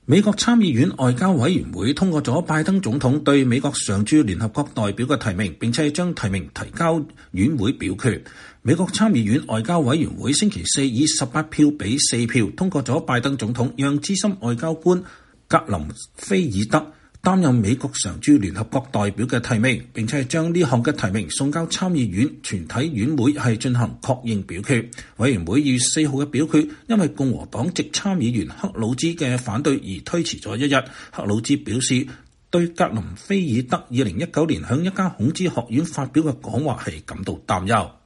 美國參議院外交委員會通過咗拜登總統對美國常駐聯合國代表嘅提名，並且將提名提交院會表決。美國參議院外交委員會星期四以18票比4票通過咗拜登總統讓資深外交官格林菲爾德擔任美國常駐聯合國代表嘅提名，並且將呢項嘅提名送交參議院全體院會進行確認表決。委員會2月4號嘅表決因為共和黨籍參議員克魯茲嘅反對而推遲咗一日。克魯茲表示對格林菲爾德2019年向一家孔子學院發表嘅講話係感到擔憂。